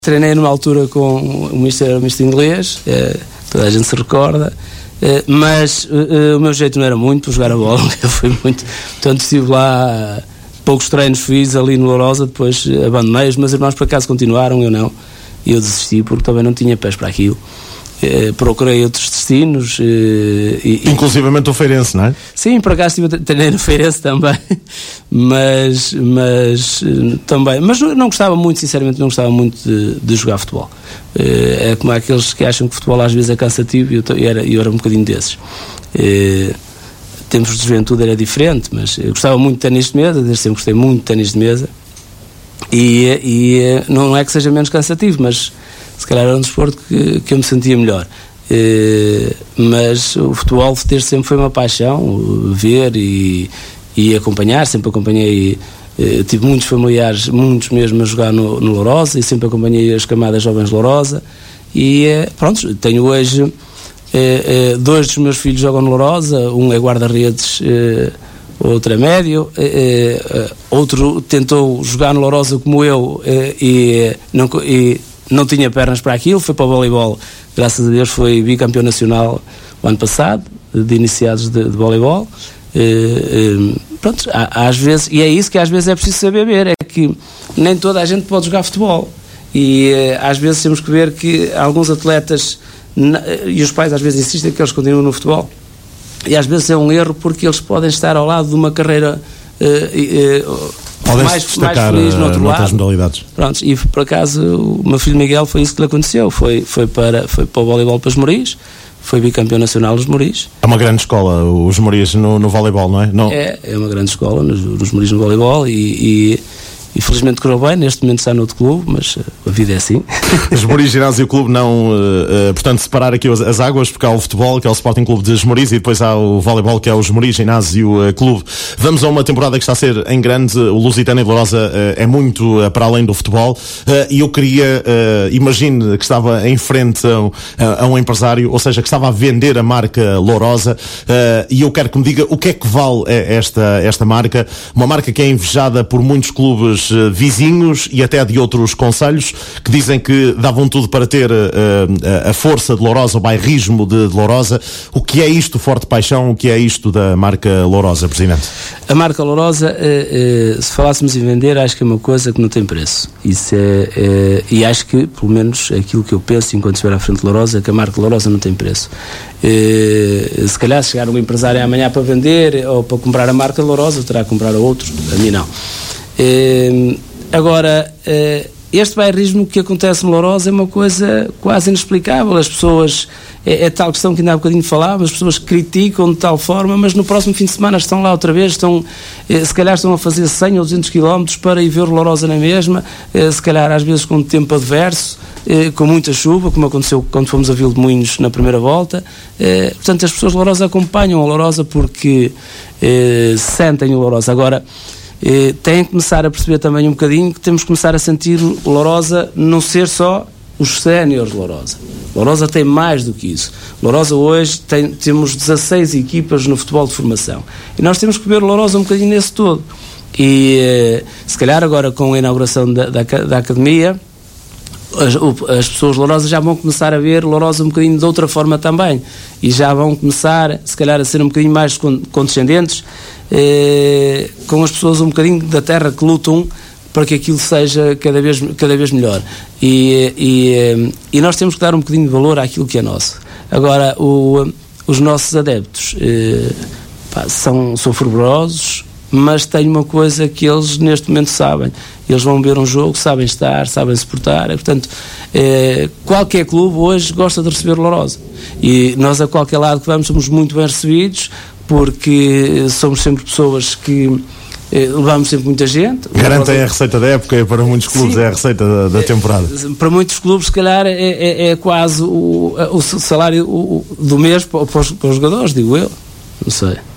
Treinei numa altura com o Mister inglês, toda a gente se recorda, mas o meu jeito não era muito para jogar a bola, eu fui muito, portanto estive lá, poucos treinos fiz ali no Lourosa, depois abandonei, os meus irmãos por acaso continuaram, eu não, e eu desisti porque também não tinha pés para aquilo. Procurei outros destinos inclusivamente o Feirense, não é? Sim, por acaso treinei no Feirense também, mas não gostava muito, sinceramente não gostava muito de jogar futebol. É como aqueles que acham que o futebol às vezes é cansativo, e eu era um bocadinho desses. Tempos de juventude era diferente, mas eu gostava muito de ténis de mesa, desde sempre gostei muito de ténis de mesa, e não é que seja menos cansativo, mas se calhar era um desporto que eu me sentia melhor. Mas o futebol sempre foi uma paixão, ver e acompanhar, sempre acompanhei, tive muitos familiares, muitos mesmo a jogar no Lourosa, e sempre acompanhei as camadas jovens de Lourosa, e pronto, tenho hoje dois dos meus filhos jogam no Lourosa, um é guarda-redes, outro é médio, outro tentou jogar no Lourosa como eu, e não tinha pernas para aquilo, foi para o voleibol, graças a Deus foi bicampeão nacional o ano passado, de iniciados de voleibol. Pronto, às vezes, e é isso que às vezes é preciso saber ver, é que nem toda a gente pode jogar futebol, e às vezes temos que ver que alguns atletas, e os pais às vezes insistem que eles continuam no futebol, e às vezes é um erro porque eles podem estar ao lado de uma carreira mais feliz no outro lado. Modalidades. Pronto, e por acaso o meu filho Miguel foi isso que lhe aconteceu, foi para o voleibol para os Moris, foi bicampeão nacional dos Moris. É uma grande escola os Moris no voleibol, não é? Não. É uma grande escola nos Moris no voleibol, e felizmente correu bem, neste momento está no outro clube, mas a vida é assim. Os Moris Ginásio Clube não, portanto, separar aqui as águas, porque há o futebol, que é o Sporting Clube de Moris, e depois há o voleibol, que é os Moris Ginásio Clube. Vamos a uma temporada que está a ser em grande, o Lusitânia de Lourosa é muito para além do futebol, e eu queria, imagine que estava em frente a um empresário, ou seja, que estava a vender a marca Lourosa, e eu quero que me diga o que é que vale esta marca, uma marca que é invejada por muitos clubes vizinhos e até de outros concelhos, que dizem que davam tudo para ter a força de Lourosa, o bairrismo de Lourosa. O que é isto, Forte Paixão? O que é isto da marca Lourosa, Presidente? A marca Lourosa, se falássemos em vender, acho que é uma coisa que não tem preço. Isso e acho que, pelo menos, aquilo que eu penso enquanto estiver à frente de Lourosa, é que a marca Lourosa não tem preço. Se calhar, se chegar um empresário amanhã para vender ou para comprar a marca Lourosa, terá que comprar a outro, a mim não. Agora, este bairrismo que acontece no Lourosa é uma coisa quase inexplicável. As pessoas, é tal questão que ainda há bocadinho falava, as pessoas criticam de tal forma, mas no próximo fim de semana estão lá outra vez, se calhar estão a fazer 100 ou 200 km para ir ver o Lourosa na mesma, se calhar às vezes com tempo adverso, com muita chuva, como aconteceu quando fomos a Vila de Moinhos na primeira volta. Portanto, as pessoas de Lourosa acompanham a Lourosa porque sentem o Lourosa. Agora, têm que começar a perceber também um bocadinho que temos que começar a sentir o Lourosa não ser só os séniores de Lourosa. Lourosa tem mais do que isso. Lourosa hoje temos 16 equipas no futebol de formação, e nós temos que ver o Lourosa um bocadinho nesse todo, e se calhar agora com a inauguração da academia, as pessoas de Lourosa já vão começar a ver Lourosa um bocadinho de outra forma também, e já vão começar se calhar a ser um bocadinho mais condescendentes com as pessoas um bocadinho da terra que lutam para que aquilo seja cada vez melhor, e nós temos que dar um bocadinho de valor àquilo que é nosso. Agora, os nossos adeptos são fervorosos, mas tem uma coisa que eles neste momento sabem: eles vão ver um jogo, sabem estar, sabem se portar, portanto, qualquer clube hoje gosta de receber o Lourosa, e nós a qualquer lado que vamos somos muito bem recebidos, porque somos sempre pessoas que levamos sempre muita gente. Garantem a receita da época, para muitos clubes. Sim, é a receita da temporada. Para muitos clubes, se calhar, é quase o salário do mês para os jogadores, digo eu, não sei.